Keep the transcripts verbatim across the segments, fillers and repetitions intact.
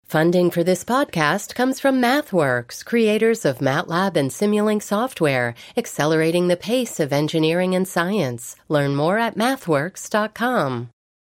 Funding for this podcast comes from MathWorks, creators of MATLAB and Simulink software, accelerating the pace of engineering and science. Learn more at mathworks dot com.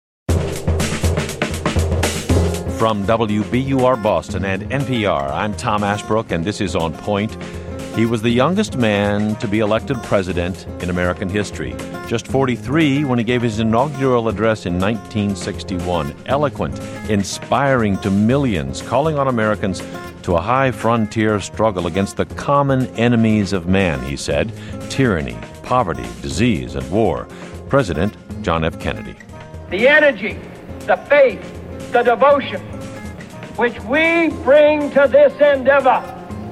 From W B U R Boston and N P R, I'm Tom Ashbrook, and this is On Point. He was the youngest man to be elected president in American history. Just forty-three when he gave his inaugural address in nineteen sixty-one. Eloquent, inspiring to millions, calling on Americans to a high frontier struggle against the common enemies of man, he said. Tyranny, poverty, disease, and war. President John F. Kennedy. The energy, the faith, the devotion which we bring to this endeavor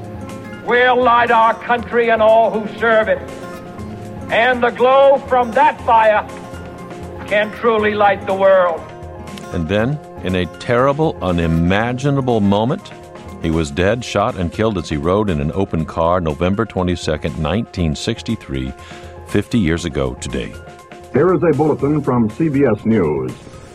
will light our country and all who serve it. And the glow from that fire can truly light the world. And then, in a terrible, unimaginable moment, he was dead, shot, and killed as he rode in an open car November twenty-second, nineteen sixty-three, fifty years ago today. Here is a bulletin from C B S News.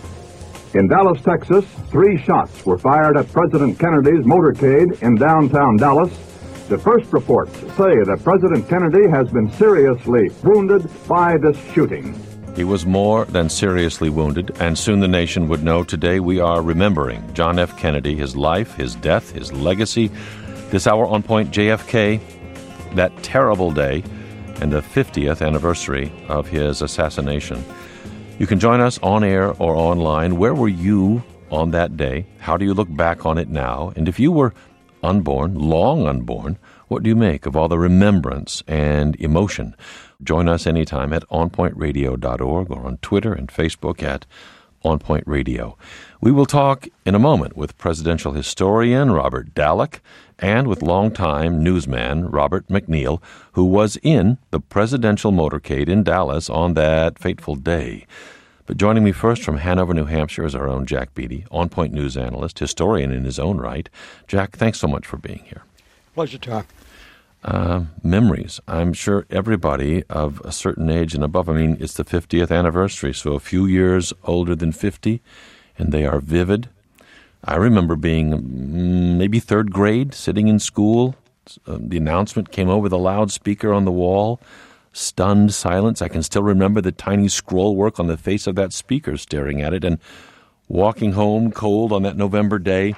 In Dallas, Texas, three shots were fired at President Kennedy's motorcade in downtown Dallas. The first reports say that President Kennedy has been seriously wounded by this shooting. He was more than seriously wounded, and soon the nation would know. Today we are remembering John F. Kennedy, his life, his death, his legacy. This hour on Point, J F K, that terrible day, and the fiftieth anniversary of his assassination. You can join us on air or online. Where were you on that day? How do you look back on it now? And if you were unborn, long unborn, what do you make of all the remembrance and emotion? Join us anytime at on point radio dot org or on Twitter and Facebook at OnPoint Radio. We will talk in a moment with presidential historian Robert Dallek and with longtime newsman Robert McNeil, who was in the presidential motorcade in Dallas on that fateful day. But joining me first from Hanover, New Hampshire is our own Jack Beatty, On Point news analyst, historian in his own right. Jack, thanks so much for being here. Pleasure, Tom. Uh, memories. I'm sure everybody of a certain age and above, I mean, it's the fiftieth anniversary, so a few years older than fifty, and they are vivid. I remember being mm, maybe third grade, sitting in school. Uh, the announcement came over the loudspeaker on the wall. Stunned silence. I can still remember the tiny scroll work on the face of that speaker staring at it, and walking home cold on that November day,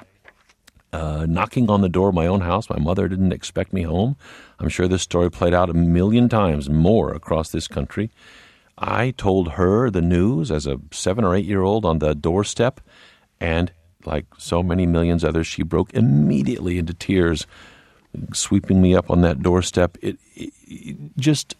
uh, knocking on the door of my own house. My mother didn't expect me home. I'm sure this story played out a million times more across this country. I told her the news as a seven or eight year old on the doorstep, and like so many millions others, she broke immediately into tears, sweeping me up on that doorstep. It, it, it just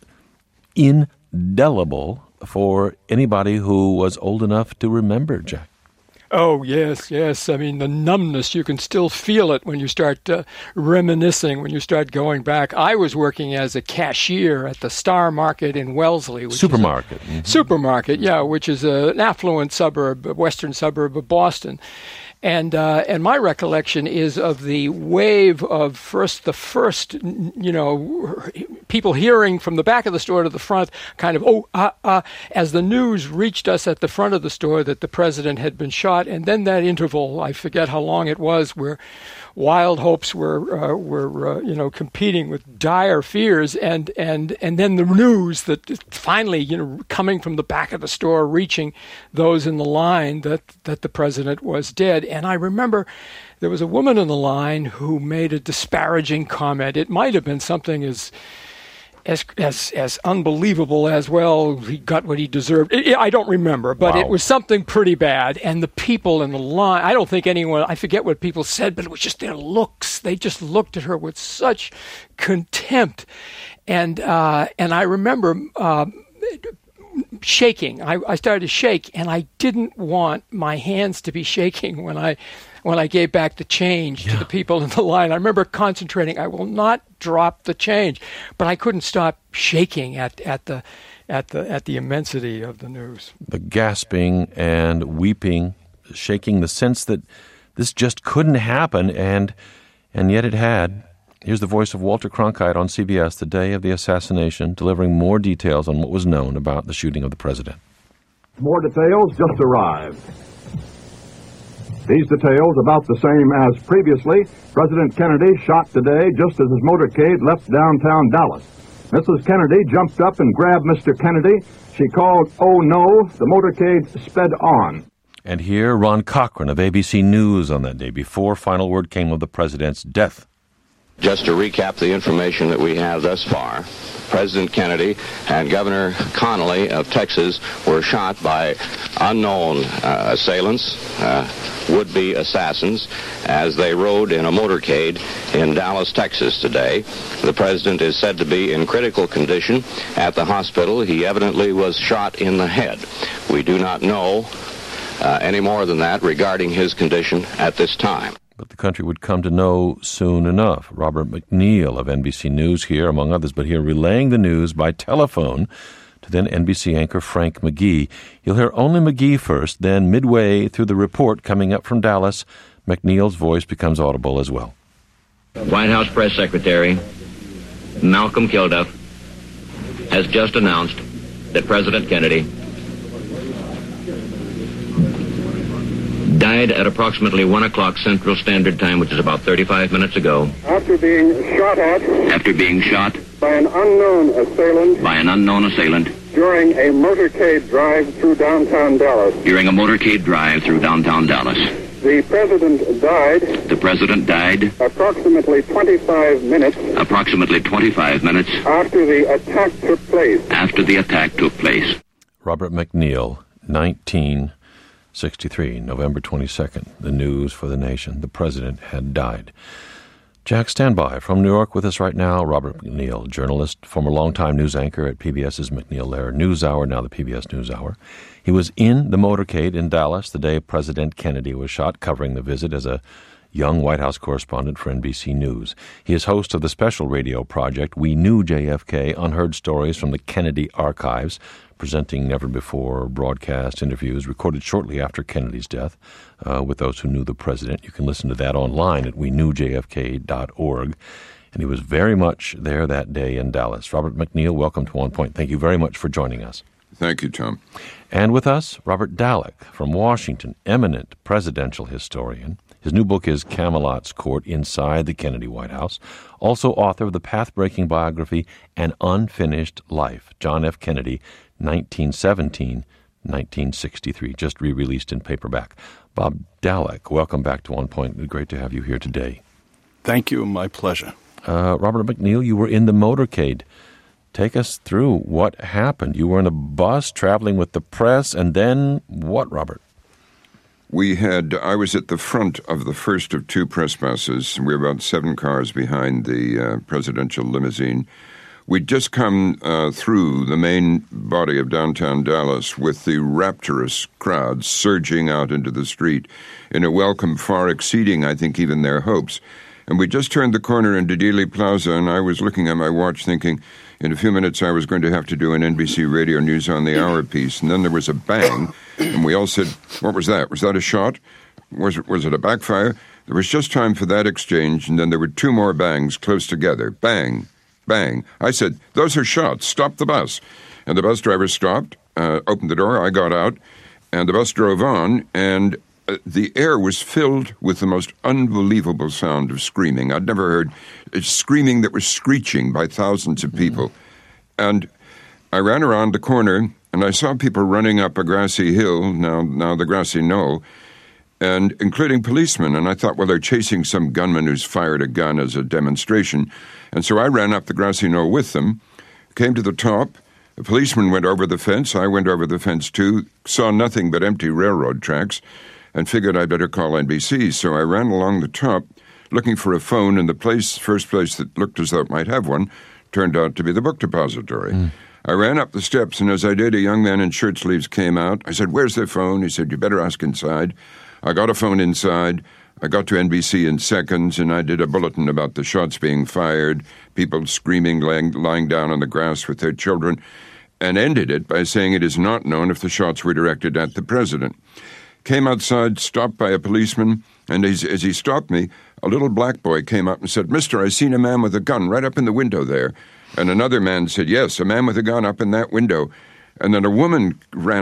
indelible for anybody who was old enough to remember, Jack. Oh, yes, yes. I mean, the numbness, you can still feel it when you start uh, reminiscing, when you start going back. I was working as a cashier at the Star Market in Wellesley. Which Supermarket. Is a, mm-hmm. Supermarket, yeah, which is a, an affluent suburb, a western suburb of Boston. And uh, and my recollection is of the wave of first the first, you know, people hearing from the back of the store to the front, kind of, oh, uh, uh, as the news reached us at the front of the store that the president had been shot. And then that interval, I forget how long it was, where wild hopes were, uh, were uh, you know, competing with dire fears. And, and, and then the news that finally, you know, coming from the back of the store, reaching those in the line that, that the president was dead. And I remember there was a woman in the line who made a disparaging comment. It might have been something as as as as unbelievable as, well, he got what he deserved. It, I don't remember, but wow. It was something pretty bad. And the people in the line, I don't think anyone, I forget what people said, but it was just their looks. They just looked at her with such contempt. And, uh, and I remember... Uh, shaking. I, I started to shake, and I didn't want my hands to be shaking when I when I gave back the change yeah. to the people in the line. I remember concentrating. I will not drop the change, but I couldn't stop shaking at, at the at the at the immensity of the news. The gasping and weeping, shaking, the sense that this just couldn't happen, and and yet it had. Here's the voice of Walter Cronkite on C B S the day of the assassination, delivering more details on what was known about the shooting of the president. More details just arrived. These details about the same as previously. President Kennedy shot today just as his motorcade left downtown Dallas. Missus Kennedy jumped up and grabbed Mister Kennedy. She called, "Oh no," the motorcade sped on. And here, Ron Cochran of A B C News on that day before final word came of the president's death. Just to recap the information that we have thus far, President Kennedy and Governor Connally of Texas were shot by unknown uh, assailants, uh, would-be assassins, as they rode in a motorcade in Dallas, Texas today. The president is said to be in critical condition at the hospital. He evidently was shot in the head. We do not know uh, any more than that regarding his condition at this time. But the country would come to know soon enough. Robert MacNeil of N B C News here, among others, but here relaying the news by telephone to then N B C anchor Frank McGee. You'll hear only McGee first, then midway through the report coming up from Dallas, MacNeil's voice becomes audible as well. White House Press Secretary Malcolm Kilduff has just announced that President Kennedy died at approximately one o'clock Central Standard Time, which is about thirty-five minutes ago. After being shot at. After being shot. By an unknown assailant. By an unknown assailant. During a motorcade drive through downtown Dallas. During a motorcade drive through downtown Dallas. The president died. The president died. Approximately twenty-five minutes. Approximately twenty-five minutes. After the attack took place. After the attack took place. Robert MacNeil, nineteen sixty-three, November twenty-second, the news for the nation. The president had died. Jack, stand by. From New York with us right now, Robert MacNeil, journalist, former longtime news anchor at PBS's MacNeil-Lehrer NewsHour, now the P B S NewsHour. He was in the motorcade in Dallas the day President Kennedy was shot, covering the visit as a young White House correspondent for N B C News. He is host of the special radio project We Knew J F K, Unheard Stories from the Kennedy Archives, presenting never-before broadcast interviews recorded shortly after Kennedy's death uh, with those who knew the president. You can listen to that online at we knew j f k dot org. And he was very much there that day in Dallas. Robert MacNeil, welcome to One Point. Thank you very much for joining us. Thank you, Tom. And with us, Robert Dallek from Washington, eminent presidential historian. His new book is Camelot's Court, Inside the Kennedy White House. Also author of the path-breaking biography, An Unfinished Life, John F. Kennedy, nineteen seventeen to nineteen sixty-three, just re-released in paperback. Bob Dallek, welcome back to One Point. Great to have you here today. Thank you. My pleasure. Uh, Robert MacNeil, you were in the motorcade. Take us through what happened. You were in a bus traveling with the press, and then what, Robert? We had, I was at the front of the first of two press buses. We were about seven cars behind the uh, presidential limousine. We'd just come uh, through the main body of downtown Dallas with the rapturous crowds surging out into the street in a welcome far exceeding, I think, even their hopes. And we just turned the corner into Dealey Plaza, and I was looking at my watch thinking, in a few minutes I was going to have to do an N B C Radio News on the Hour piece. And then there was a bang, and we all said, what was that? Was that a shot? Was it, was it a backfire? There was just time for that exchange, and then there were two more bangs close together. Bang, bang. I said, those are shots. Stop the bus. And the bus driver stopped, uh, opened the door. I got out, and the bus drove on, and uh, the air was filled with the most unbelievable sound of screaming. I'd never heard uh, screaming that was screeching by thousands of people. Mm. And I ran around the corner, and I saw people running up a grassy hill, now now the grassy knoll, and including policemen. And I thought, well, they're chasing some gunman who's fired a gun as a demonstration. And so I ran up the grassy knoll with them, came to the top. The policeman went over the fence. I went over the fence, too, saw nothing but empty railroad tracks, and figured I'd better call N B C. So I ran along the top, looking for a phone, and the place, first place that looked as though it might have one turned out to be the book depository. Mm. I ran up the steps, and as I did, a young man in shirt sleeves came out. I said, where's the phone? He said, you better ask inside. I got a phone inside. I got to N B C in seconds, and I did a bulletin about the shots being fired, people screaming, lying, lying down on the grass with their children, and ended it by saying it is not known if the shots were directed at the president. Came outside, stopped by a policeman, and as, as he stopped me, a little black boy came up and said, Mister, I seen a man with a gun right up in the window there. And another man said, yes, a man with a gun up in that window. And then a woman ran up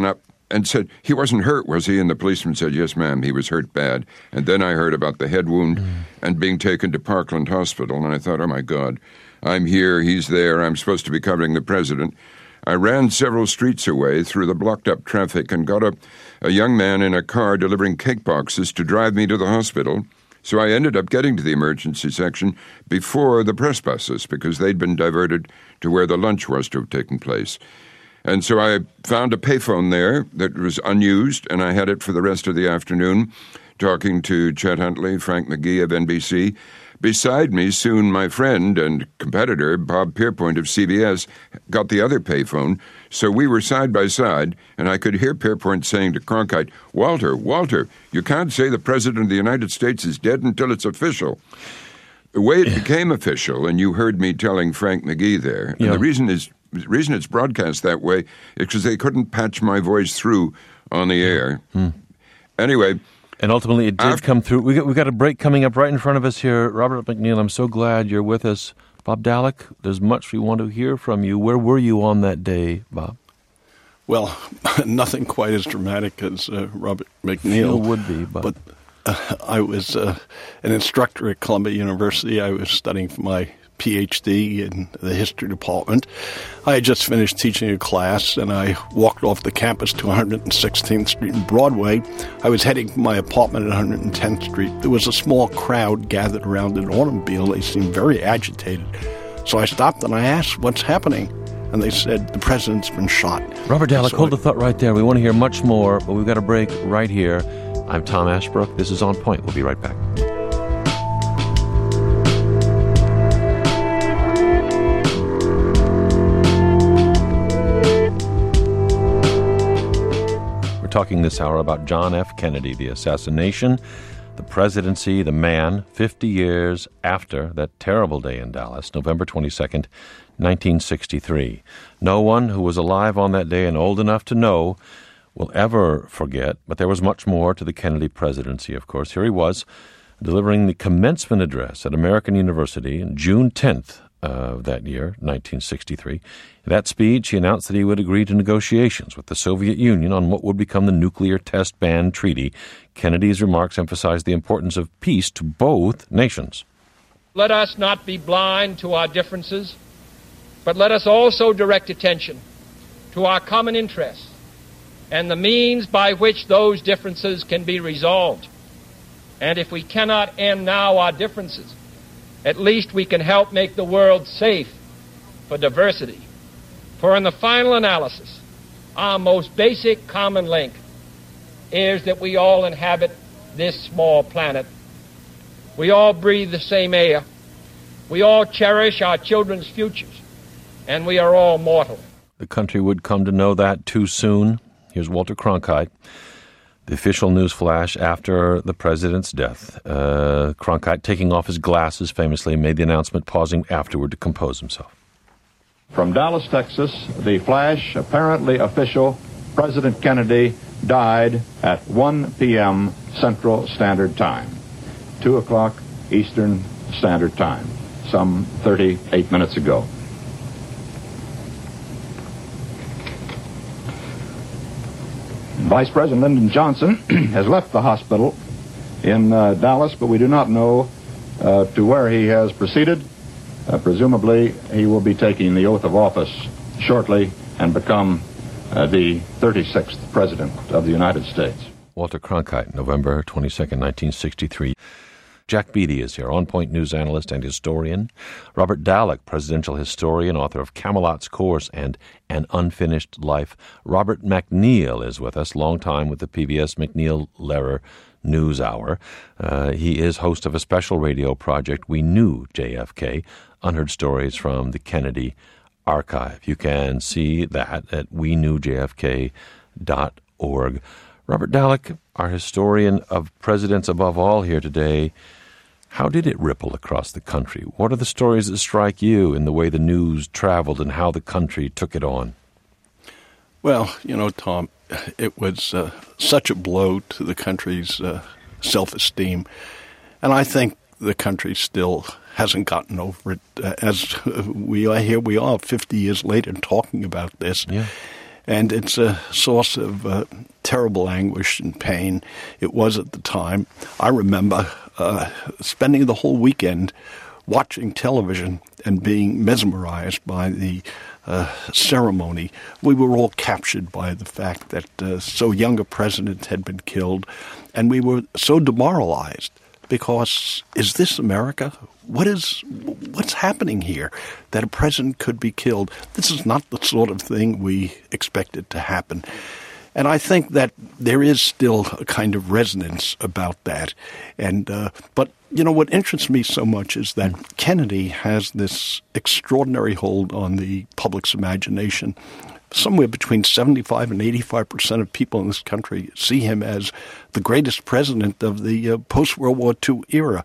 and said, he wasn't hurt, was he? And the policeman said, yes, ma'am, he was hurt bad. And then I heard about the head wound mm. and being taken to Parkland Hospital, and I thought, oh, my God, I'm here, he's there, I'm supposed to be covering the president. I ran several streets away through the blocked-up traffic and got a, a young man in a car delivering cake boxes to drive me to the hospital. So I ended up getting to the emergency section before the press buses because they'd been diverted to where the lunch was to have taken place. And so I found a payphone there that was unused, and I had it for the rest of the afternoon, talking to Chet Huntley, Frank McGee of N B C. Beside me, soon my friend and competitor, Bob Pierpoint of C B S, got the other payphone. So we were side by side, and I could hear Pierpoint saying to Cronkite, Walter, Walter, you can't say the President of the United States is dead until it's official. The way it became official, and you heard me telling Frank McGee there, and yeah. the reason is the reason it's broadcast that way is because they couldn't patch my voice through on the air. Hmm. Anyway... And ultimately, it did After, come through. We got, we got a break coming up right in front of us here. Robert McNeil, I'm so glad you're with us. Bob Dallek, there's much we want to hear from you. Where were you on that day, Bob? Well, nothing quite as dramatic as uh, Robert McNeil. It would be, but... but uh, I was uh, an instructor at Columbia University. I was studying for my P H D in the history department. I had just finished teaching a class, and I walked off the campus to one hundred sixteenth Street and Broadway. I was heading to my apartment at one hundred tenth Street. There was a small crowd gathered around an automobile. They seemed very agitated. So I stopped and I asked, what's happening? And they said, the president's been shot. Robert Dallek, so hold I, the thought right there. We want to hear much more, but we've got a break right here. I'm Tom Ashbrook. This is On Point. We'll be right back. Talking this hour about John F. Kennedy, the assassination, the presidency, the man, fifty years after that terrible day in Dallas, November twenty-second, nineteen sixty-three. No one who was alive on that day and old enough to know will ever forget, but there was much more to the Kennedy presidency, of course. Here he was, delivering the commencement address at American University on June tenth of that year, nineteen sixty-three. In that speech, he announced that he would agree to negotiations with the Soviet Union on what would become the Nuclear Test Ban Treaty. Kennedy's remarks emphasized the importance of peace to both nations. Let us not be blind to our differences, but let us also direct attention to our common interests and the means by which those differences can be resolved. And if we cannot end now our differences, at least we can help make the world safe for diversity. For in the final analysis, our most basic common link is that we all inhabit this small planet. We all breathe the same air. We all cherish our children's futures. And we are all mortal. The country would come to know that too soon. Here's Walter Cronkite. The official news flash after the president's death. Uh, Cronkite, taking off his glasses, famously made the announcement, pausing afterward to compose himself. From Dallas, Texas, the flash, apparently official, President Kennedy died at one p.m. Central Standard Time, two o'clock Eastern Standard Time, some thirty-eight minutes ago. Vice President Lyndon Johnson has left the hospital in uh, Dallas, but we do not know uh, to where he has proceeded. Uh, presumably, he will be taking the oath of office shortly and become uh, the thirty-sixth President of the United States. Walter Cronkite, November twenty-second, nineteen sixty-three. Jack Beatty is here, On Point news analyst and historian. Robert Dallek, presidential historian, author of Camelot's Course and An Unfinished Life. Robert McNeil is with us, long time with the P B S McNeil-Lehrer News Hour. Uh, he is host of a special radio project, We Knew J F K, Unheard Stories from the Kennedy Archive. You can see that at we knew j f k dot org. Robert Dallek, our historian of presidents above all here today, how did it ripple across the country? What are the stories that strike you in the way the news traveled and how the country took it on? Well, you know, Tom, it was uh, such a blow to the country's uh, self-esteem. And I think the country still hasn't gotten over it. Uh, as we are here, we are fifty years later talking about this. Yeah. And it's a source of uh, terrible anguish and pain. It was at the time. I remember uh, spending the whole weekend watching television and being mesmerized by the uh, ceremony. We were all captured by the fact that uh, so young a president had been killed, and we were so demoralized because, is this America? What is, what's happening here that a president could be killed? This is not the sort of thing we expected to happen. And I think that there is still a kind of resonance about that. And uh, but, you know, what interests me so much is that Kennedy has this extraordinary hold on the public's imagination. Somewhere between seventy-five and eighty-five percent of people in this country see him as the greatest president of the uh, post-World War Two era.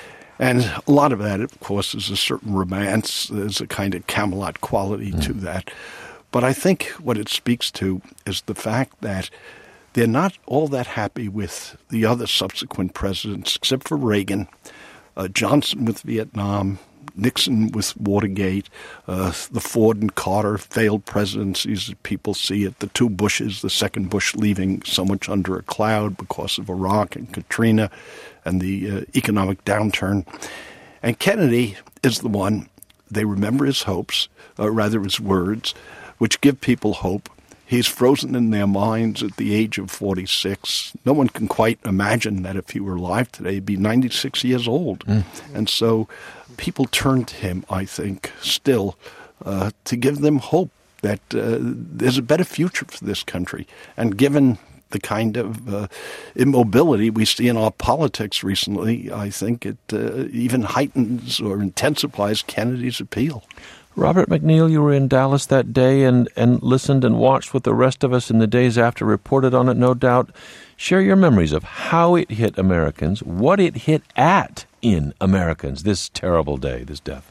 And a lot of that, of course, is a certain romance. There's a kind of Camelot quality mm. to that. But I think what it speaks to is the fact that they're not all that happy with the other subsequent presidents, except for Reagan, uh, Johnson with Vietnam, Nixon with Watergate, uh, the Ford and Carter failed presidencies as people see it, the two Bushes, the second Bush leaving so much under a cloud because of Iraq and Katrina and the uh, economic downturn. And Kennedy is the one, they remember his hopes, or rather his words, which give people hope. He's frozen in their minds at the age of forty-six. No one can quite imagine that if he were alive today, he'd be ninety-six years old. Mm. And so people turn to him, I think, still, uh, to give them hope that uh, there's a better future for this country. And given the kind of uh, immobility we see in our politics recently, I think it uh, even heightens or intensifies Kennedy's appeal. Robert McNeil, you were in Dallas that day and, and listened and watched with the rest of us in the days after, reported on it, no doubt. Share your memories of how it hit Americans, what it hit at in Americans, this terrible day, this death.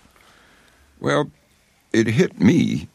Well, it hit me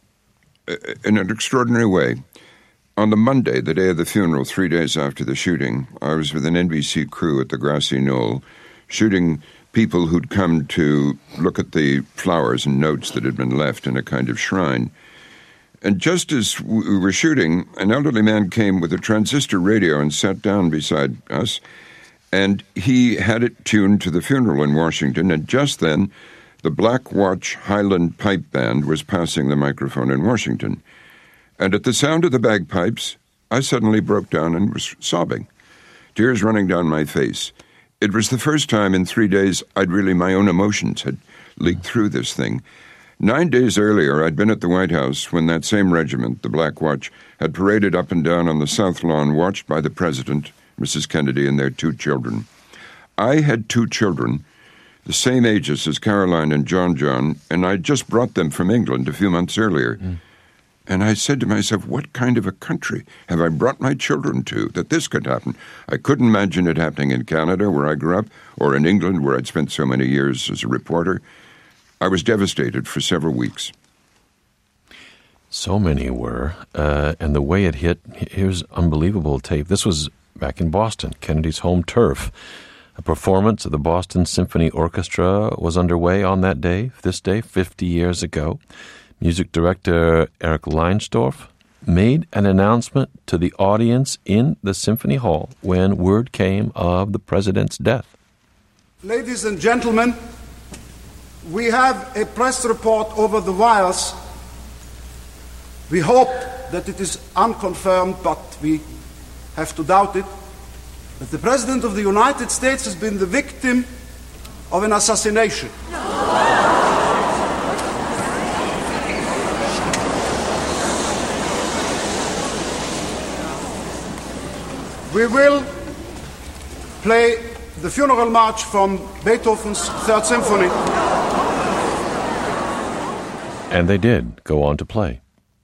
in an extraordinary way. On the Monday, the day of the funeral, three days after the shooting, I was with an N B C crew at the Grassy Knoll shooting people who'd come to look at the flowers and notes that had been left in a kind of shrine. And just as we were shooting, an elderly man came with a transistor radio and sat down beside us, and he had it tuned to the funeral in Washington, and just then the Black Watch Highland Pipe Band was passing the microphone in Washington. And at the sound of the bagpipes, I suddenly broke down and was sobbing, tears running down my face. It was the first time in three days I'd really, my own emotions had leaked through this thing. Nine days earlier, I'd been at the White House when that same regiment, the Black Watch, had paraded up and down on the South Lawn, watched by the President, Missus Kennedy, and their two children. I had two children, the same ages as Caroline and John John, and I'd just brought them from England a few months earlier. Mm. And I said to myself, what kind of a country have I brought my children to that this could happen? I couldn't imagine it happening in Canada, where I grew up, or in England, where I'd spent so many years as a reporter. I was devastated for several weeks. So many were, uh, and the way it hit, here's unbelievable tape. This was back in Boston, Kennedy's home turf. A performance of the Boston Symphony Orchestra was underway on that day, this day, fifty years ago. Music director Eric Leinsdorf made an announcement to the audience in the Symphony Hall when word came of the president's death. Ladies and gentlemen, we have a press report over the wires. We hope that it is unconfirmed, but we have to doubt it, that the President of the United States has been the victim of an assassination. We will play the funeral march from Beethoven's Third Symphony. And they did go on to play.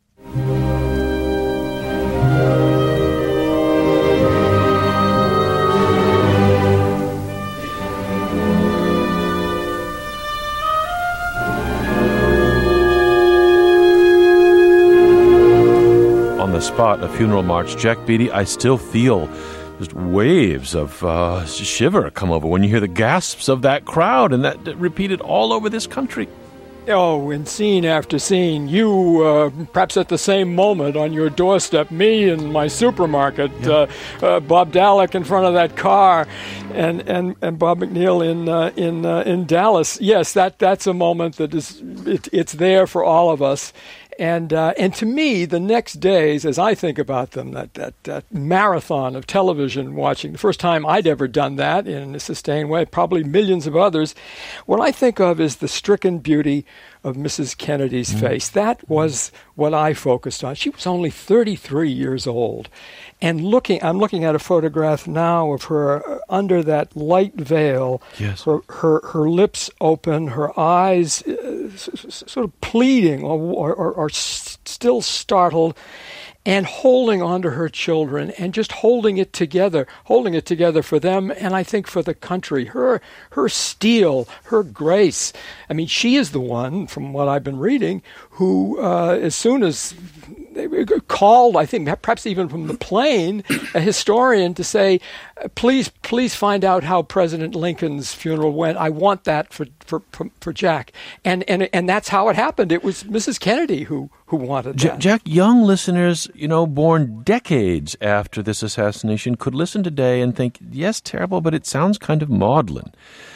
On the spot, a funeral march. Jack Beatty, I still feel just waves of uh, shiver come over when you hear the gasps of that crowd, and that, that repeated all over this country. Oh, in scene after scene, you, uh, perhaps at the same moment on your doorstep, me in my supermarket, yeah. uh, uh, Bob Dallek in front of that car, and and, and Bob McNeil in uh, in uh, in Dallas. Yes, that that's a moment that is it, it's there for all of us. And uh, and to me, the next days, as I think about them, that, that that marathon of television watching, the first time I'd ever done that in a sustained way, probably millions of others, what I think of is the stricken beauty of Missus Kennedy's mm. face. That was what I focused on. She was only thirty-three years old. And looking, I'm looking at a photograph now of her under that light veil, yes. her, her her lips open, her eyes uh, s- sort of pleading or, or, or s- still startled, and holding on to her children and just holding it together, holding it together for them and I think for the country. Her her steel, her grace. I mean, she is the one, from what I've been reading, who uh, as soon as they called, I think perhaps even from the plane, a historian to say, please, please find out how President Lincoln's funeral went. I want that for for, for, for Jack. And, and and that's how it happened. It was Missus Kennedy who, who wanted J- that. Jack, young listeners, you know, born decades after this assassination could listen today and think, yes, terrible, but it sounds kind of maudlin.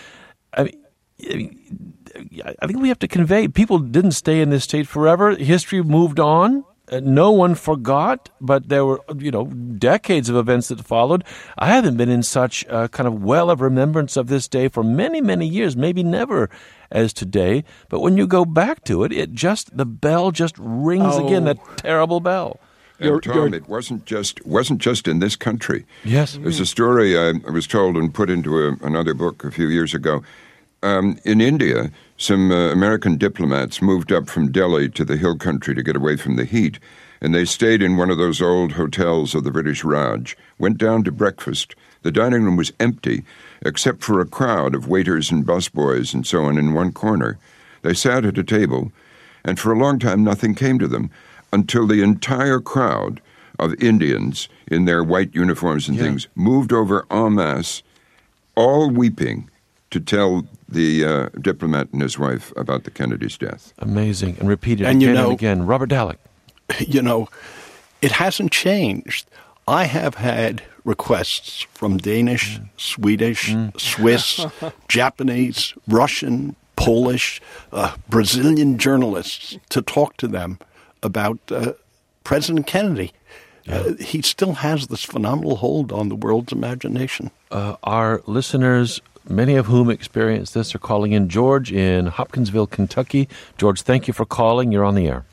I mean, I mean, I think we have to convey, people didn't stay in this state forever. History moved on. Uh, no one forgot, but there were, you know, decades of events that followed. I haven't been in such a kind of well of remembrance of this day for many, many years, maybe never as today. But when you go back to it, it just, the bell just rings oh. again, that terrible bell. And You're, Tom, you're... it wasn't just wasn't just in this country. Yes. There's a story I, I was told and put into a, another book a few years ago. Um, in India, some uh, American diplomats moved up from Delhi to the hill country to get away from the heat, and they stayed in one of those old hotels of the British Raj, went down to breakfast. The dining room was empty, except for a crowd of waiters and busboys and so on in one corner. They sat at a table, and for a long time nothing came to them, until the entire crowd of Indians in their white uniforms and yeah. things moved over en masse, all weeping, to tell the uh, diplomat and his wife about the Kennedy's death. Amazing. And repeated and again you know, and again. Robert Dallek. You know, it hasn't changed. I have had requests from Danish, mm. Swedish, mm. Swiss, Japanese, Russian, Polish, uh, Brazilian journalists to talk to them about uh, President Kennedy. Yeah. Uh, he still has this phenomenal hold on the world's imagination. Uh, our listeners, many of whom experience this, are calling in. George in Hopkinsville, Kentucky. George, thank you for calling. You're on the air.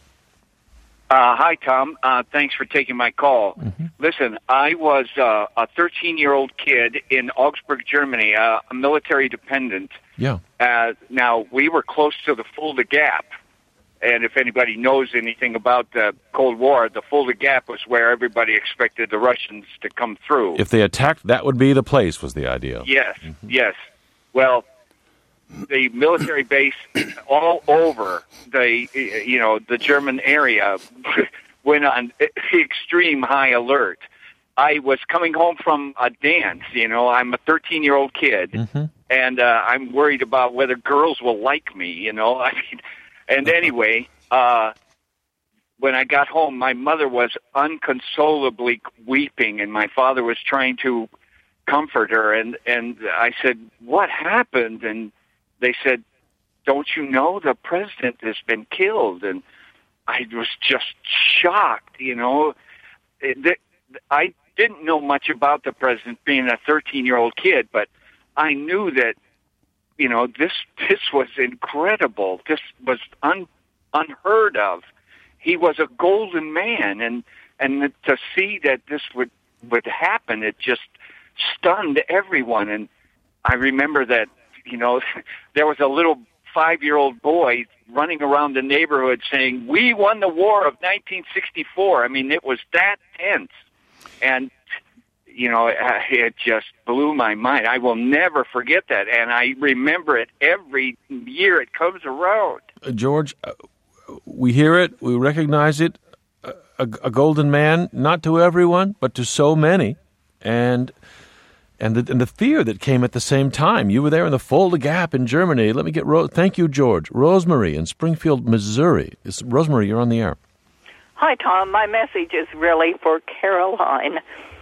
Uh, hi, Tom. Uh, thanks for taking my call. Mm-hmm. Listen, I was uh, a thirteen-year-old kid in Augsburg, Germany, uh, a military dependent. Yeah. Uh, now, we were close to the Fulda Gap. And if anybody knows anything about the Cold War, the Fulda Gap was where everybody expected the Russians to come through. If they attacked, that would be the place, was the idea. Yes, mm-hmm. yes. Well, the military base all over the, you know, the German area went on extreme high alert. I was coming home from a dance, you know, I'm a thirteen-year-old kid, mm-hmm. and uh, I'm worried about whether girls will like me, you know, I mean... And anyway, uh, when I got home, my mother was unconsolably weeping, and my father was trying to comfort her. And, and I said, what happened? And they said, don't you know the president has been killed? And I was just shocked, you know. It, I didn't know much about the president being a thirteen-year-old kid, but I knew that, you know, this this was incredible. This was un, unheard of. He was a golden man, and and to see that this would would happen, it just stunned everyone. And I remember that, you know, there was a little five-year-old boy running around the neighborhood saying, "We won the war of nineteen sixty-four." I mean, it was that tense, and you know, it just blew my mind. I will never forget that, and I remember it every year it comes around. Uh, George, uh, we hear it, we recognize it, a, a golden man, not to everyone, but to so many. And and the, and the fear that came at the same time. You were there in the Fulda Gap in Germany. Let me get Ro- thank you, George. Rosemary in Springfield, Missouri. It's, Rosemary, you're on the air. Hi, Tom. My message is really for Caroline.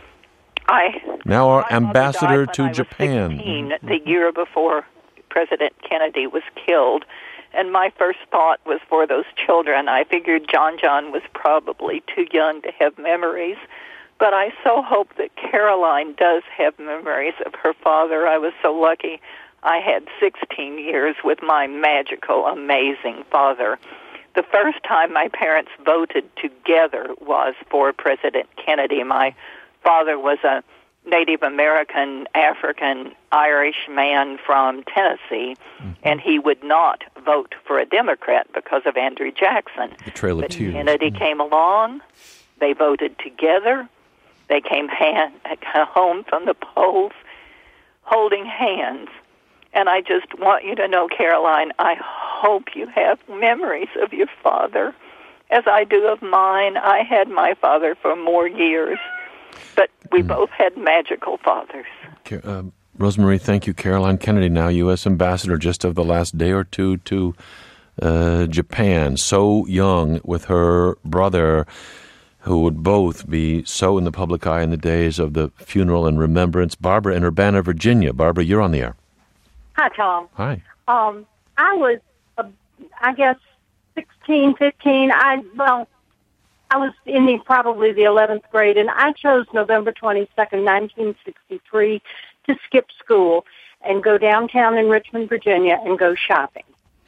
I now our ambassador to Japan. sixteen, the year before President Kennedy was killed, and my first thought was for those children. I figured John John was probably too young to have memories, but I so hope that Caroline does have memories of her father. I was so lucky. I had sixteen years with my magical, amazing father. The first time my parents voted together was for President Kennedy. My father was a Native American, African, Irish man from Tennessee, mm-hmm. and he would not vote for a Democrat because of Andrew Jackson. The Trail of but Tears. Kennedy mm-hmm. came along. They voted together. They came hand, home from the polls holding hands. And I just want you to know, Caroline, I hope you have memories of your father, as I do of mine. I had my father for more years. But we mm. both had magical fathers. Uh, Rosemary, thank you. Caroline Kennedy, now U S Ambassador just of the last day or two to uh, Japan. So young with her brother, who would both be so in the public eye in the days of the funeral and remembrance. Barbara in Urbana, Virginia. Barbara, you're on the air. Hi, Tom. Hi. Um, I was, uh, I guess, sixteen, fifteen. I, well... I was in the, probably the eleventh grade, and I chose November twenty-second, nineteen sixty-three, to skip school and go downtown in Richmond, Virginia, and go shopping.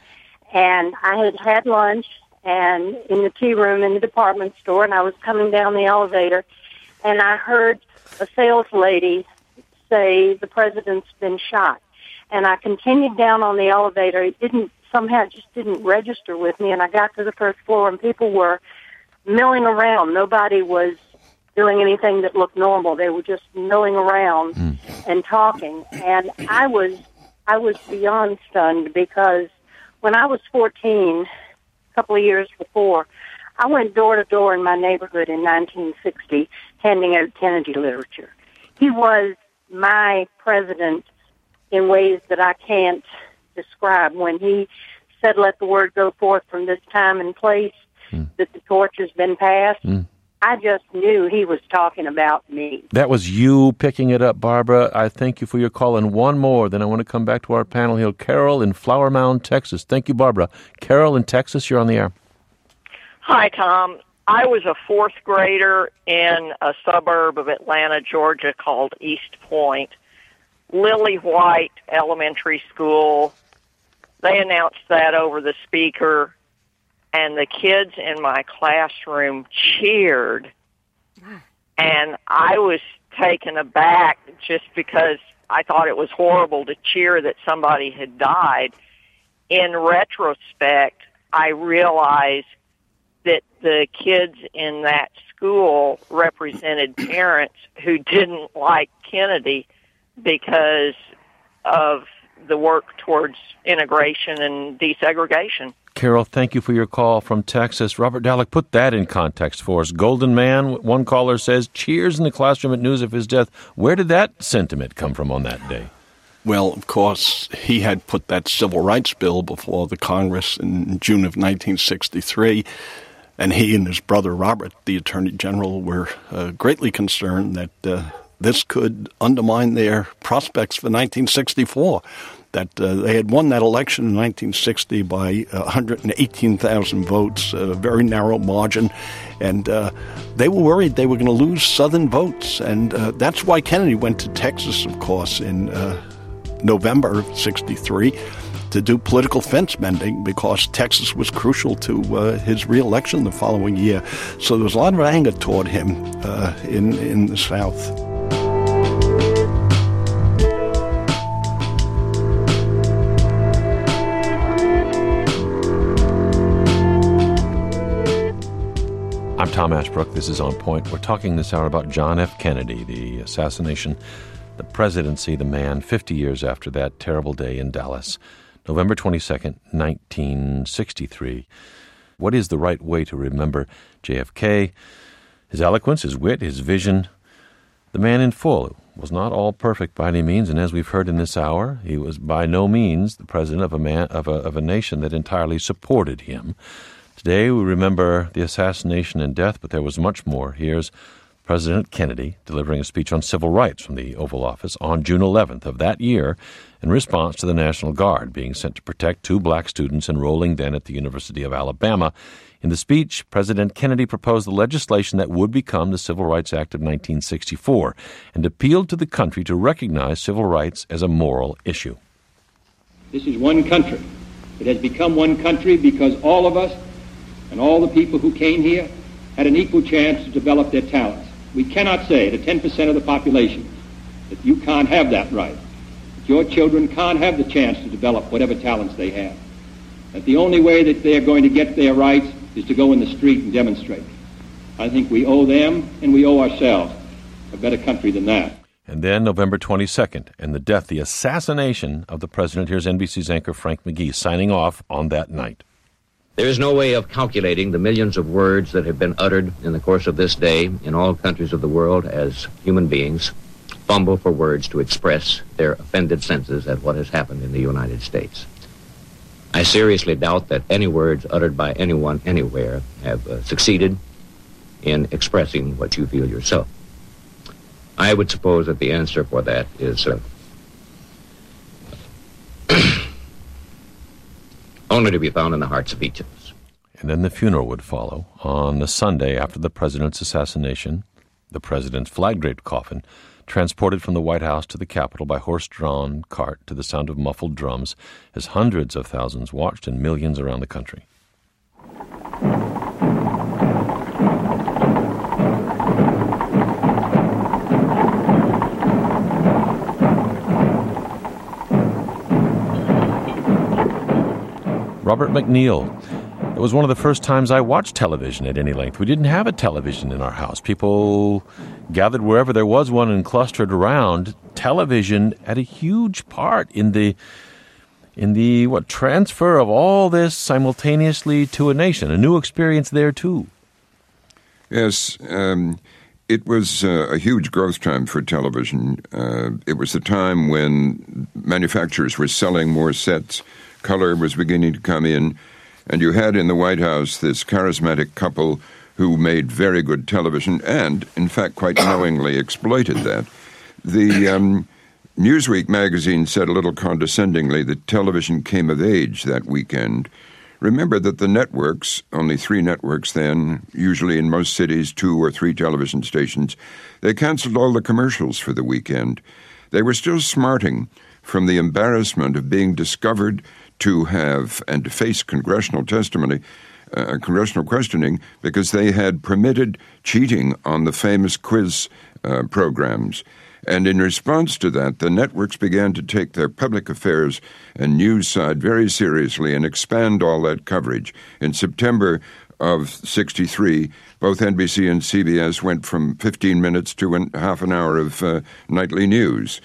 And I had had lunch and in the tea room in the department store, and I was coming down the elevator, and I heard a sales lady say, "The president's been shot." And I continued down on the elevator. It didn't, somehow it just didn't register with me, and I got to the first floor, and people were milling around. Nobody was doing anything that looked normal. They were just milling around mm. and talking. And I was I was beyond stunned, because when I was fourteen, a couple of years before, I went door to door in my neighborhood in nineteen sixty handing out Kennedy literature. He was my president in ways that I can't describe. When he said, "Let the word go forth from this time and place," Mm. that the torch has been passed, mm. I just knew he was talking about me. That was you picking it up, Barbara. I thank you for your call. And one more, then I want to come back to our panel here. Carol in Flower Mound, Texas. Thank you, Barbara. Carol in Texas, you're on the air. Hi, Tom. I was a fourth grader in a suburb of Atlanta, Georgia called East Point. Lily White Elementary School. They announced that over the speaker, and the kids in my classroom cheered, and I was taken aback just because I thought it was horrible to cheer that somebody had died. In retrospect, I realized that the kids in that school represented parents who didn't like Kennedy because of the work towards integration and desegregation. Carol, thank you for your call from Texas. Robert Dallek, put that in context for us. Golden Man, one caller says, cheers in the classroom at news of his death. Where did that sentiment come from on that day? Well, of course, he had put that civil rights bill before the Congress in June of nineteen sixty-three, and he and his brother Robert, the Attorney General, were uh, greatly concerned that uh, this could undermine their prospects for nineteen sixty-four. That uh, they had won that election in nineteen sixty by uh, one hundred eighteen thousand votes, a very narrow margin, and uh, they were worried they were going to lose Southern votes, and uh, that's why Kennedy went to Texas, of course, in uh, November of sixty-three to do political fence mending, because Texas was crucial to uh, his re-election the following year. So there was a lot of anger toward him uh, in, in the South. I'm Tom Ashbrook. This is On Point. We're talking this hour about John F. Kennedy, the assassination, the presidency, the man, fifty years after that terrible day in Dallas, November twenty-second, nineteen sixty-three. What is the right way to remember J F K? His eloquence, his wit, his vision, the man in full, was not all perfect by any means, and as we've heard in this hour, he was by no means the president of a man of a, of a nation that entirely supported him. Today we remember the assassination and death, but there was much more. Here's President Kennedy delivering a speech on civil rights from the Oval Office on June eleventh of that year in response to the National Guard being sent to protect two black students enrolling then at the University of Alabama. In the speech, President Kennedy proposed the legislation that would become the Civil Rights Act of nineteen sixty-four and appealed to the country to recognize civil rights as a moral issue. This is one country. It has become one country because all of us and all the people who came here had an equal chance to develop their talents. We cannot say to ten percent of the population that you can't have that right, that your children can't have the chance to develop whatever talents they have, that the only way that they're going to get their rights is to go in the street and demonstrate. I think we owe them and we owe ourselves a better country than that. And then November twenty-second, and the death, the assassination of the president. Here's N B C's anchor Frank McGee signing off on that night. There is no way of calculating the millions of words that have been uttered in the course of this day in all countries of the world as human beings fumble for words to express their offended senses at what has happened in the United States. I seriously doubt that any words uttered by anyone anywhere have uh, succeeded in expressing what you feel yourself. I would suppose that the answer for that is uh, only to be found in the hearts of each of us. And then the funeral would follow on the Sunday after the president's assassination, the president's flag-draped coffin, transported from the White House to the Capitol by horse-drawn cart to the sound of muffled drums as hundreds of thousands watched and millions around the country. Robert McNeil. It was one of the first times I watched television at any length. We didn't have a television in our house. People gathered wherever there was one and clustered around. Television had a huge part in the in the what transfer of all this simultaneously to a nation. A new experience there too. Yes, um, it was uh, a huge growth time for television. Uh, it was the time when manufacturers were selling more sets. Color was beginning to come in, and you had in the White House this charismatic couple who made very good television and, in fact, quite knowingly exploited that. The um, Newsweek magazine said a little condescendingly that television came of age that weekend. Remember that the networks, only three networks then, usually in most cities two or three television stations, they canceled all the commercials for the weekend. They were still smarting from the embarrassment of being discovered to have and to face congressional testimony, uh, congressional questioning, because they had permitted cheating on the famous quiz uh, programs. And in response to that, the networks began to take their public affairs and news side very seriously and expand all that coverage. In September of sixty-three, both N B C and C B S went from fifteen minutes to an, half an hour of uh, nightly news.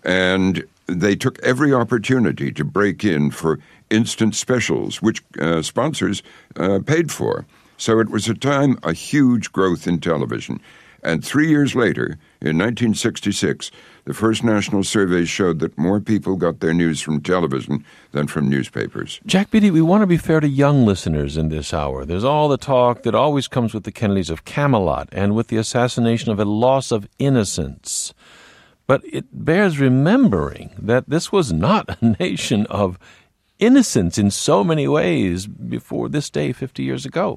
And they took every opportunity to break in for instant specials, which uh, sponsors uh, paid for. So it was a time, a huge growth in television. And three years later, in nineteen sixty-six, the first national survey showed that more people got their news from television than from newspapers. Jack Beatty, we want to be fair to young listeners in this hour. There's all the talk that always comes with the Kennedys of Camelot and with the assassination of a loss of innocence. But it bears remembering that this was not a nation of innocence in so many ways before this day fifty years ago.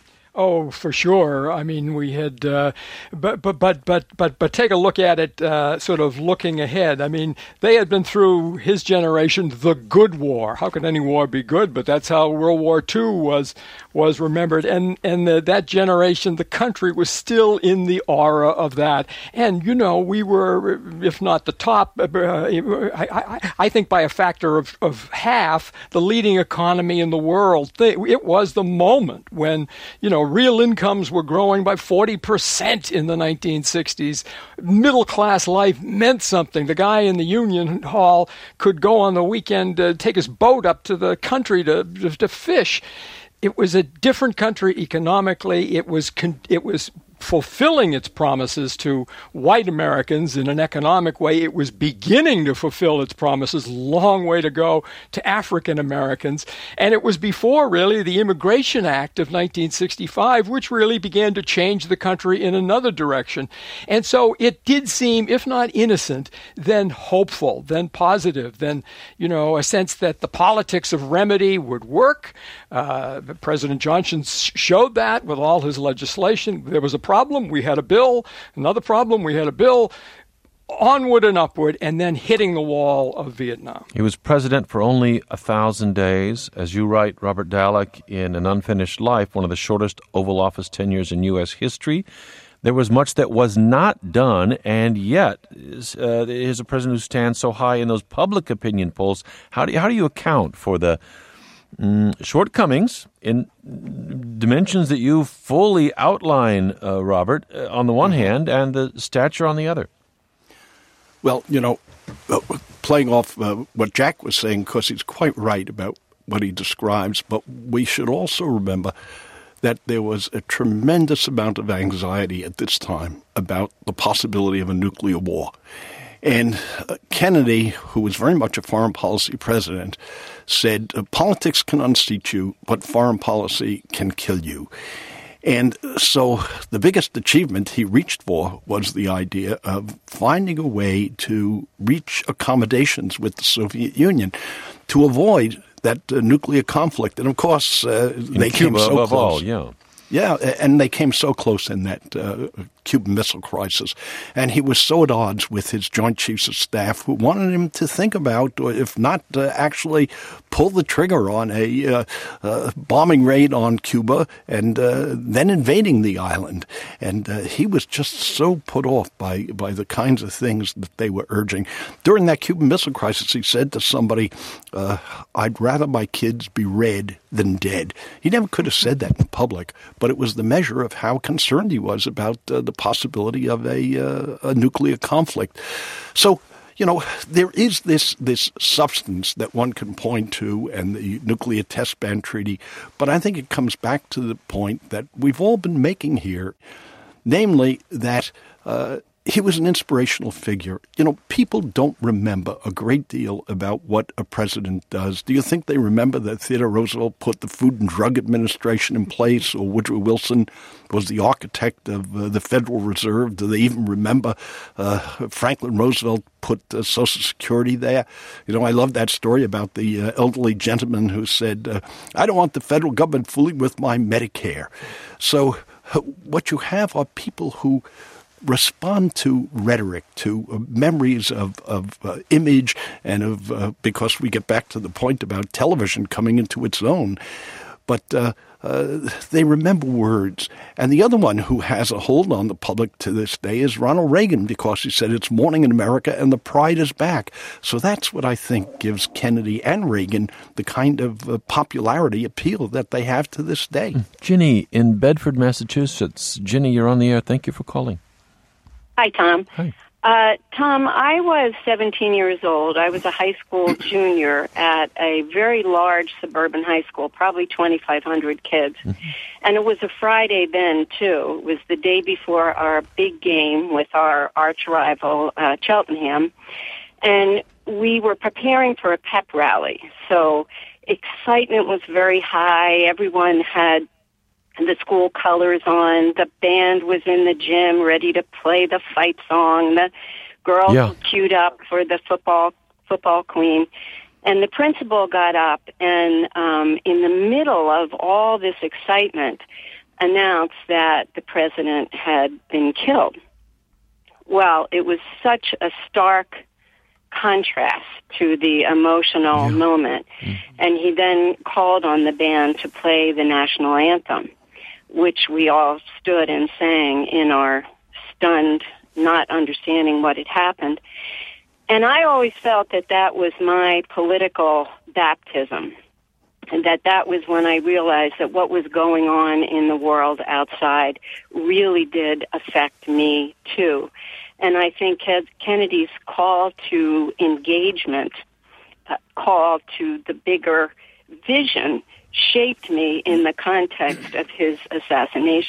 Oh, for sure. I mean, we had, uh, but but but but but but take a look at it, uh, sort of looking ahead. I mean, they had been through his generation, the good war. How could any war be good? But that's how World War Two was was remembered, and and the, that generation, the country was still in the aura of that. And you know, we were, if not the top, uh, I, I I think by a factor of of half, the leading economy in the world. It was the moment when, you know, real incomes were growing by forty percent in the nineteen sixties. Middle-class life meant something. The guy in the Union Hall could go on the weekend, uh, take his boat up to the country to, to, to fish. It was a different country economically. It was con- it was fulfilling its promises to white Americans in an economic way. It was beginning to fulfill its promises, long way to go, to African Americans. And it was before, really, the Immigration Act of nineteen sixty-five, which really began to change the country in another direction. And so it did seem, if not innocent, then hopeful, then positive, then, you know, a sense that the politics of remedy would work. Uh, President Johnson showed that with all his legislation. There was a problem, we had a bill. Another problem, we had a bill. Onward and upward, and then hitting the wall of Vietnam. He was president for only a thousand days. As you write, Robert Dallek, in An Unfinished Life, one of the shortest Oval Office tenures in U S history, there was much that was not done, and yet uh, is a president who stands so high in those public opinion polls. How do you, how do you account for the mm, shortcomings in dimensions that you fully outline, uh, Robert, uh, on the one hand, and the stature on the other? Well, you know, uh, playing off uh, what Jack was saying, because he's quite right about what he describes, but we should also remember that there was a tremendous amount of anxiety at this time about the possibility of a nuclear war. And uh, Kennedy, who was very much a foreign policy president, said, uh, politics can unseat you, but foreign policy can kill you. And so the biggest achievement he reached for was the idea of finding a way to reach accommodations with the Soviet Union to avoid that uh, nuclear conflict. And, of course, uh, they Cuba, came so above close. all, yeah. Yeah, and they came so close in that uh, Cuban Missile Crisis. And he was so at odds with his Joint Chiefs of Staff who wanted him to think about, or if not uh, actually pull the trigger on a uh, uh, bombing raid on Cuba and uh, then invading the island. And uh, he was just so put off by, by the kinds of things that they were urging. During that Cuban Missile Crisis, he said to somebody, uh, I'd rather my kids be red than dead. He never could have said that in public, but it was the measure of how concerned he was about uh, the possibility of a, uh, a nuclear conflict. So, you know, there is this this substance that one can point to, and the Nuclear Test Ban Treaty, but I think it comes back to the point that we've all been making here, namely that uh, he was an inspirational figure. You know, people don't remember a great deal about what a president does. Do you think they remember that Theodore Roosevelt put the Food and Drug Administration in place, or Woodrow Wilson was the architect of uh, the Federal Reserve? Do they even remember uh, Franklin Roosevelt put uh, Social Security there? You know, I love that story about the uh, elderly gentleman who said, uh, I don't want the federal government fooling with my Medicare. So uh, what you have are people who respond to rhetoric, to uh, memories of, of uh, image, and of, uh, because we get back to the point about television coming into its own. But uh, uh, they remember words. And the other one who has a hold on the public to this day is Ronald Reagan, because he said it's morning in America and the pride is back. So that's what I think gives Kennedy and Reagan the kind of uh, popularity appeal that they have to this day. Ginny in Bedford, Massachusetts. Ginny, you're on the air. Thank you for calling. Hi, Tom. Hi. Uh, Tom, I was seventeen years old. I was a high school junior at a very large suburban high school, probably twenty-five hundred kids. Mm-hmm. And it was a Friday then, too. It was the day before our big game with our arch rival, uh, Cheltenham. And we were preparing for a pep rally. So excitement was very high. Everyone had the school colors on. The band was in the gym ready to play the fight song. The girls yeah. were queued up for the football football queen. And the principal got up and um, in the middle of all this excitement announced that the president had been killed. Well, it was such a stark contrast to the emotional yeah. moment. Mm-hmm. And he then called on the band to play the national anthem, which we all stood and sang in our stunned, not understanding what had happened. And I always felt that that was my political baptism, and that that was when I realized that what was going on in the world outside really did affect me, too. And I think Kennedy's call to engagement, uh, call to the bigger vision, shaped me in the context of his assassination.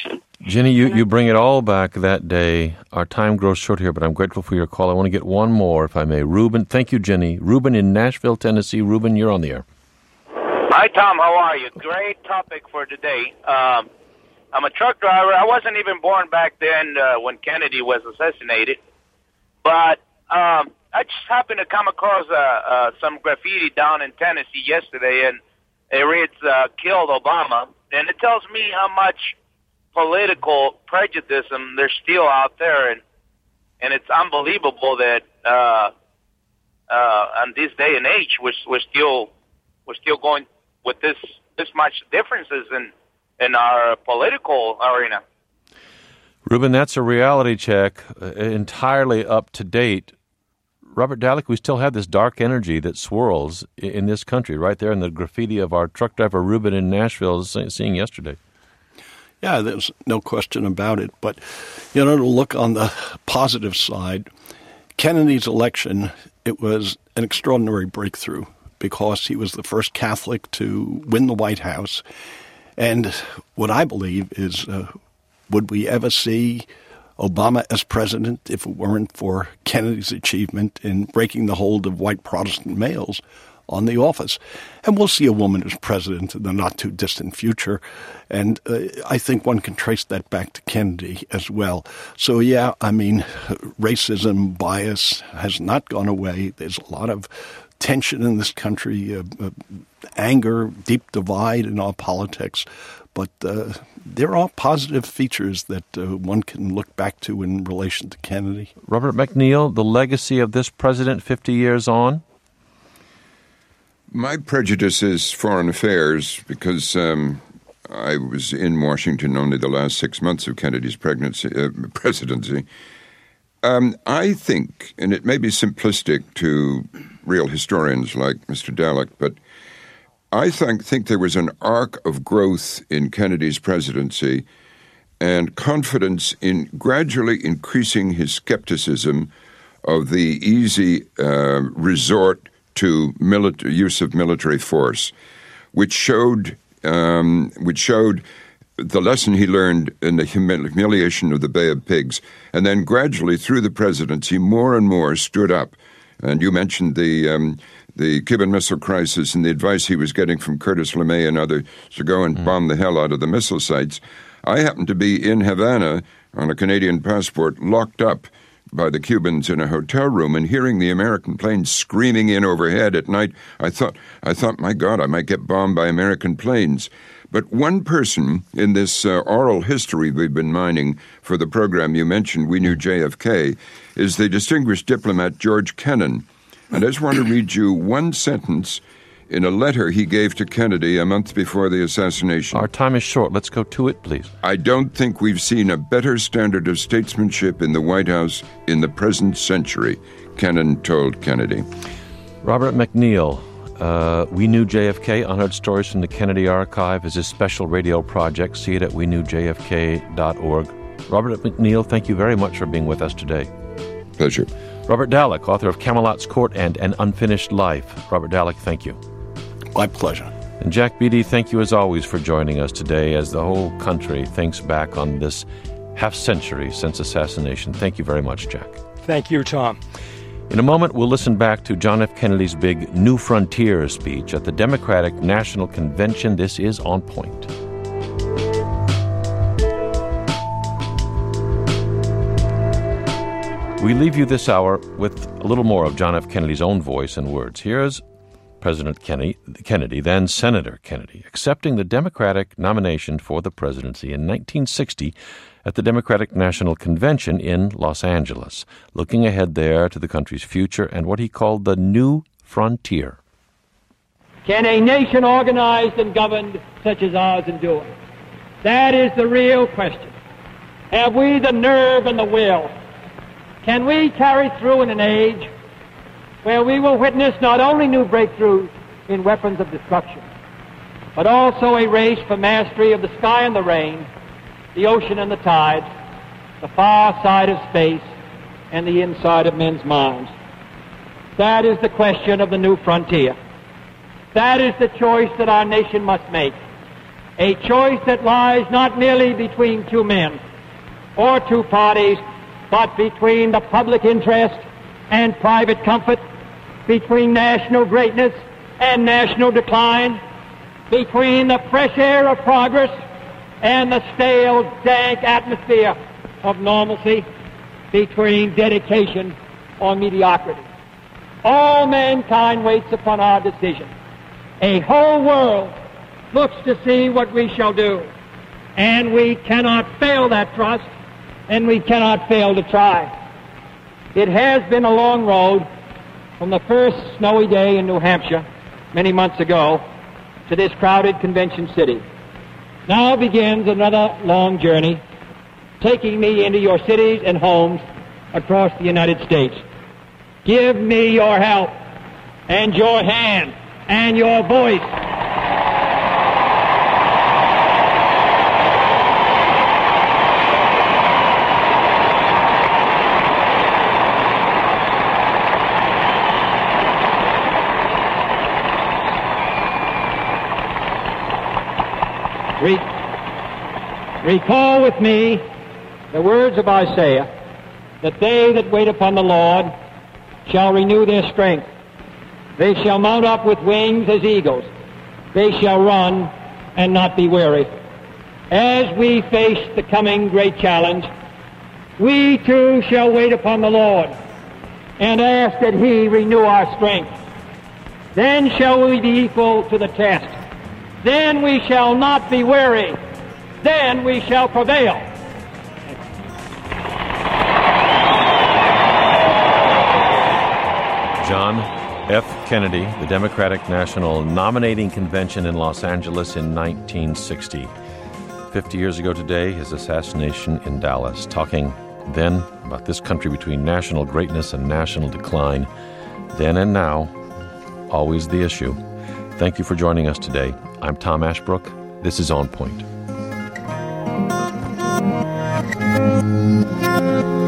Ginny, you, you bring it all back that day. Our time grows short here, but I'm grateful for your call. I want to get one more, if I may. Ruben, thank you, Ginny. Ruben in Nashville, Tennessee. Ruben, you're on the air. Hi, Tom. How are you? Great topic for today. Um, I'm a truck driver. I wasn't even born back then uh, when Kennedy was assassinated. But um, I just happened to come across uh, uh, some graffiti down in Tennessee yesterday, and it reads, uh, killed Obama. And it tells me how much political prejudice there's still out there. And, and it's unbelievable that uh, uh, on this day and age, we're, we're still we're still going with this this much differences in in our political arena. Ruben, that's a reality check, uh, entirely up to date. Robert Dallek, we still have this dark energy that swirls in, in this country, right there in the graffiti of our truck driver Ruben in Nashville seeing yesterday. Yeah, there's no question about it. But, you know, to look on the positive side, Kennedy's election, it was an extraordinary breakthrough because he was the first Catholic to win the White House. And what I believe is, uh, would we ever see Obama as president if it weren't for Kennedy's achievement in breaking the hold of white Protestant males on the office? And we'll see a woman as president in the not-too-distant future. And uh, I think one can trace that back to Kennedy as well. So, yeah, I mean, racism, bias has not gone away. There's a lot of tension in this country, uh, uh, anger, deep divide in our politics. But uh, there are positive features that uh, one can look back to in relation to Kennedy. Robert McNeil, the legacy of this president fifty years on? My prejudice is foreign affairs because um, I was in Washington only the last six months of Kennedy's pregnancy, uh, presidency. Um, I think, and it may be simplistic to real historians like Mister Dallek, but I think, think there was an arc of growth in Kennedy's presidency and confidence in gradually increasing his skepticism of the easy uh, resort to military, use of military force, which showed um, which showed the lesson he learned in the humili- humiliation of the Bay of Pigs. And then gradually through the presidency, more and more stood up. And you mentioned the um, the Cuban Missile Crisis and the advice he was getting from Curtis LeMay and others to go and mm. bomb the hell out of the missile sites. I happened to be in Havana on a Canadian passport, locked up by the Cubans in a hotel room, and hearing the American planes screaming in overhead at night, I thought, I thought, my God, I might get bombed by American planes. But one person in this uh, oral history we've been mining for the program you mentioned, We Knew J F K, is the distinguished diplomat George Kennan. And I just want to read you one sentence in a letter he gave to Kennedy a month before the assassination. Our time is short. Let's go to it, please. I don't think we've seen a better standard of statesmanship in the White House in the present century, Kennan told Kennedy. Robert McNeil, uh, We Knew J F K, Unheard Stories from the Kennedy Archive, is his special radio project. See it at we knew j f k dot org. Robert McNeil, thank you very much for being with us today. Pleasure. Robert Dallek, author of Camelot's Court and An Unfinished Life. Robert Dallek, thank you. My pleasure. And Jack Beatty, thank you as always for joining us today as the whole country thinks back on this half century since assassination. Thank you very much, Jack. Thank you, Tom. In a moment, we'll listen back to John F. Kennedy's big New Frontier speech at the Democratic National Convention. This is On Point. We leave you this hour with a little more of John F. Kennedy's own voice and words. Here's President Kennedy, Kennedy, then Senator Kennedy, accepting the Democratic nomination for the presidency in nineteen sixty at the Democratic National Convention in Los Angeles, looking ahead there to the country's future and what he called the New Frontier. Can a nation organized and governed such as ours endure? That is the real question. Have we the nerve and the will? Can we carry through in an age where we will witness not only new breakthroughs in weapons of destruction, but also a race for mastery of the sky and the rain, the ocean and the tides, the far side of space, and the inside of men's minds? That is the question of the new frontier. That is the choice that our nation must make. a choice that lies not merely between two men or two parties, but between the public interest and private comfort, between national greatness and national decline, between the fresh air of progress and the stale, dank atmosphere of normalcy, between dedication or mediocrity. All mankind waits upon our decision. A whole world looks to see what we shall do, and we cannot fail that trust, and we cannot fail to try. It has been a long road from the first snowy day in New Hampshire many months ago to this crowded convention city. Now begins another long journey, taking me into your cities and homes across the United States. Give me your help and your hand and your voice. Re- recall with me the words of Isaiah, that they that wait upon the Lord shall renew their strength. They shall mount up with wings as eagles. They shall run and not be weary. As we face the coming great challenge, we too shall wait upon the Lord and ask that He renew our strength. Then shall we be equal to the test. Then we shall not be weary. Then we shall prevail. John F. Kennedy, the Democratic National Nominating Convention in Los Angeles in nineteen sixty. Fifty years ago today, his assassination in Dallas, talking then about this country between national greatness and national decline. Then and now, always the issue. Thank you for joining us today. I'm Tom Ashbrook. This is On Point.